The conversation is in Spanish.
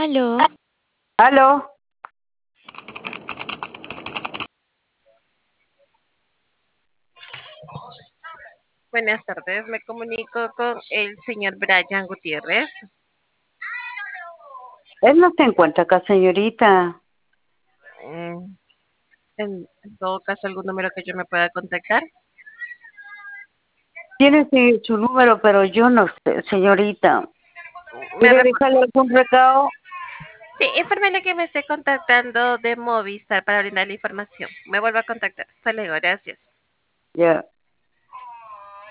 Aló, ¿Aló? Buenas tardes, me comunico con el señor Brian Gutiérrez. Él no se encuentra acá, señorita. Mm, en todo caso, algún número que yo me pueda contactar. Tiene su número, pero yo no sé, señorita. Me ¿Quiere rep- dejarle algún recado? sí, infórmele que me esté contactando de Movistar para brindar la información. Me vuelvo a contactar. Hasta luego, gracias. Ya.